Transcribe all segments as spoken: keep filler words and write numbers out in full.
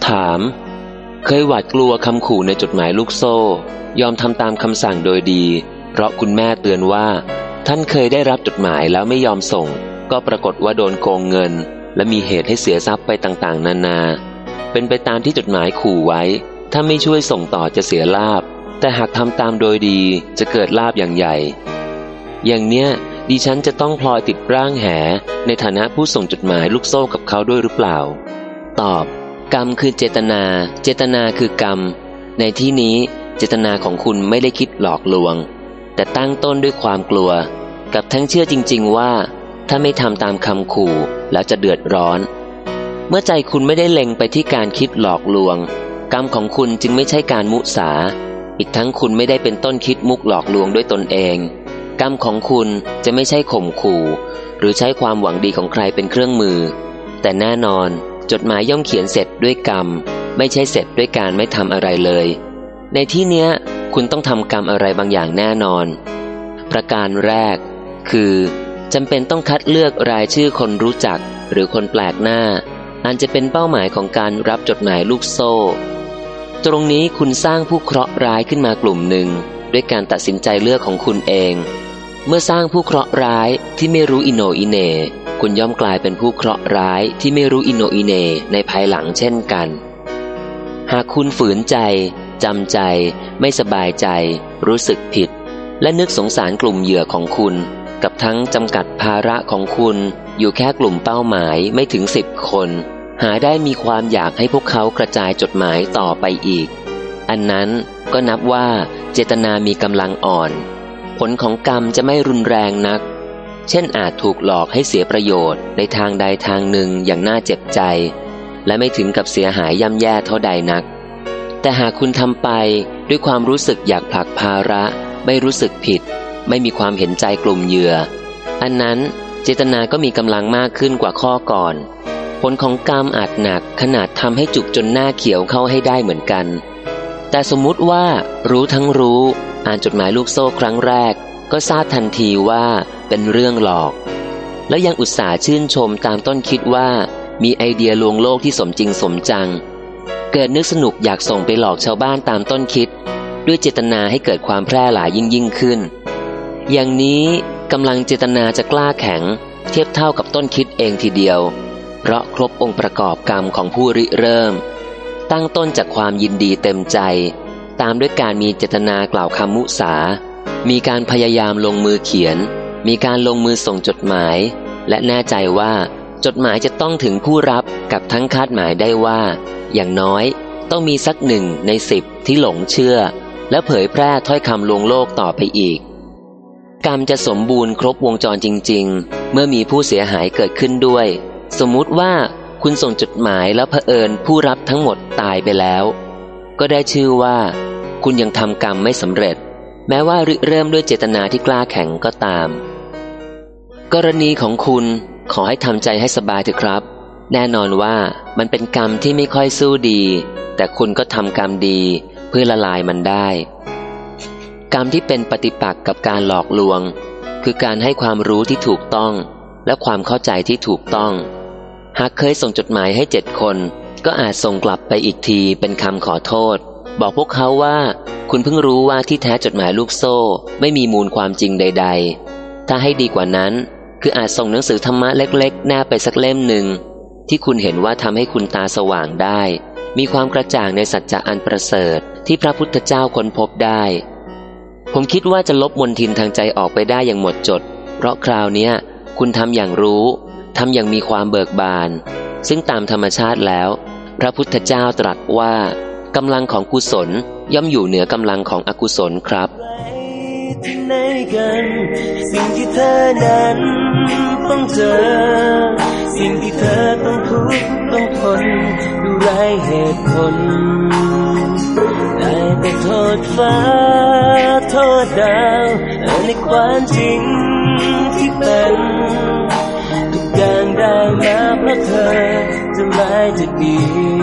ถามเคยหวาดกลัวคำขู่ในจดหมายลูกโซ่ยอมทำตามคำสั่งโดยดีเพราะคุณแม่เตือนว่าท่านเคยได้รับจดหมายแล้วไม่ยอมส่งก็ปรากฏว่าโดนโกงเงินและมีเหตุให้เสียทรัพย์ไปต่างๆนานาเป็นไปตามที่จดหมายขู่ไว้ถ้าไม่ช่วยส่งต่อจะเสียลาภแต่หากทำตามโดยดีจะเกิดลาภอย่างใหญ่อย่างเนี้ยดิฉันจะต้องพลอยติดร่างแหในฐานะผู้ส่งจดหมายลูกโซ่กับเขาด้วยหรือเปล่าตอบกรรมคือเจตนาเจตนาคือกรรมในที่นี้เจตนาของคุณไม่ได้คิดหลอกลวงแต่ตั้งต้นด้วยความกลัวกับทั้งเชื่อจริงๆว่าถ้าไม่ทำตามคำขู่แล้วจะเดือดร้อนเมื่อใจคุณไม่ได้เล็งไปที่การคิดหลอกลวงกรรมของคุณจึงไม่ใช่การมุสาอีกทั้งคุณไม่ได้เป็นต้นคิดมุกหลอกลวงด้วยตนเองกรรมของคุณจะไม่ใช่ข่มขู่หรือใช้ความหวังดีของใครเป็นเครื่องมือแต่แน่นอนจดหมายย่อมเขียนเสร็จด้วยกรรมไม่ใช่เสร็จด้วยการไม่ทำอะไรเลยในที่เนี้ยคุณต้องทำกรรมอะไรบางอย่างแน่นอนประการแรกคือจำเป็นต้องคัดเลือกรายชื่อคนรู้จักหรือคนแปลกหน้าอันจะเป็นเป้าหมายของการรับจดหมายลูกโซ่ตรงนี้คุณสร้างผู้เคราะห์ร้ายขึ้นมากลุ่มหนึ่งด้วยการตัดสินใจเลือกของคุณเองเมื่อสร้างผู้เคราะห์ร้ายที่ไม่รู้อิโหนอิเหน่คุณย่อมกลายเป็นผู้เคราะห์ร้ายที่ไม่รู้อิโหนอิเหน่ในภายหลังเช่นกันหากคุณฝืนใจจำใจไม่สบายใจรู้สึกผิดและนึกสงสารกลุ่มเหยื่อของคุณกับทั้งจำกัดภาระของคุณอยู่แค่กลุ่มเป้าหมายไม่ถึงสิบคนหาได้มีความอยากให้พวกเขากระจายจดหมายต่อไปอีกอันนั้นก็นับว่าเจตนามีกำลังอ่อนผลของกรรมจะไม่รุนแรงนักเช่นอาจถูกหลอกให้เสียประโยชน์ในทางใดทางหนึ่งอย่างน่าเจ็บใจและไม่ถึงกับเสียหายย่ำแย่เท่าใดนักแต่หากคุณทำไปด้วยความรู้สึกอยากผลักภาระไม่รู้สึกผิดไม่มีความเห็นใจกลุ่มเหยื่ออันนั้นเจตนาก็มีกำลังมากขึ้นกว่าข้อก่อนผลของกรรมอาจหนักขนาดทำให้จุกจนหน้าเขียวเข้าให้ได้เหมือนกันแต่สมมุติว่ารู้ทั้งรู้อ่านจดหมายลูกโซ่ครั้งแรกก็ทราบทันทีว่าเป็นเรื่องหลอกแล้วยังอุตส่าห์ชื่นชมตามต้นคิดว่ามีไอเดียลวงโลกที่สมจริงสมจังเกิดนึกสนุกอยากส่งไปหลอกชาวบ้านตามต้นคิดด้วยเจตนาให้เกิดความแพร่หลายยิ่งยิ่งขึ้นอย่างนี้กำลังเจตนาจะกล้าแข็งเทียบเท่ากับต้นคิดเองทีเดียวเพราะครบองค์ประกอบกรรมของผู้ริเริ่มตั้งต้นจากความยินดีเต็มใจตามด้วยการมีเจตนากล่าวคำมุสามีการพยายามลงมือเขียนมีการลงมือส่งจดหมายและแน่ใจว่าจดหมายจะต้องถึงผู้รับกับทั้งคาดหมายได้ว่าอย่างน้อยต้องมีสักหนึ่งในสิบที่หลงเชื่อและเผยแพร่ถ้อยคำลวงโลกต่อไปอีกกรรมจะสมบูรณ์ครบวงจรจริงๆเมื่อมีผู้เสียหายเกิดขึ้นด้วยสมมุติว่าคุณส่งจดหมายแล้วเผอิญผู้รับทั้งหมดตายไปแล้วก็ได้ชื่อว่าคุณยังทำกรรมไม่สำเร็จแม้ว่าริเริ่มด้วยเจตนาที่กล้าแข็งก็ตามกรณีของคุณขอให้ทำใจให้สบายเถอะครับแน่นอนว่ามันเป็นกรรมที่ไม่ค่อยสู้ดีแต่คุณก็ทำกรรมดีเพื่อละลายมันได้กรรมที่เป็นปฏิปักษ์กับการหลอกลวงคือการให้ความรู้ที่ถูกต้องและความเข้าใจที่ถูกต้องหากเคยส่งจดหมายให้เจ็ดคนก็อาจส่งกลับไปอีกทีเป็นคำขอโทษบอกพวกเขาว่าคุณเพิ่งรู้ว่าที่แท้จดหมายลูกโซ่ไม่มีมูลความจริงใดๆถ้าให้ดีกว่านั้นคืออาจส่งหนังสือธรรมะเล็กๆแนบไปสักเล่มหนึ่งที่คุณเห็นว่าทำให้คุณตาสว่างได้มีความกระจ่างในสัจจะอันประเสริฐที่พระพุทธเจ้าค้นพบได้ผมคิดว่าจะลบมลทินทางใจออกไปได้อย่างหมดจดเพราะคราวนี้คุณทำอย่างรู้ทำอย่างมีความเบิกบานซึ่งตามธรรมชาติแล้วพระพุทธเจ้าตรัสว่ากำลังของกุศลย่อมอยู่เหนือกำลังของอกุศลครับที่ไหนกันสิ่งที่เธอนั้นต้องเจอสิ่งที่เธอต้องทุกข์ต้องทนดูไร้เหตุผลได้แต่โทษฟ้าโทษดาวในความจริงที่เป็นทุกอย่างได้มาเพราะเธอจะร้ายจะดี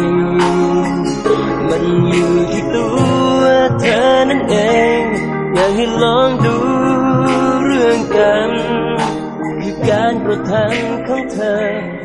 มันอยู่ที่ตัวเธอนั่นเองอยากให้ลองดูเรื่องกันคือการกระทำของเธอ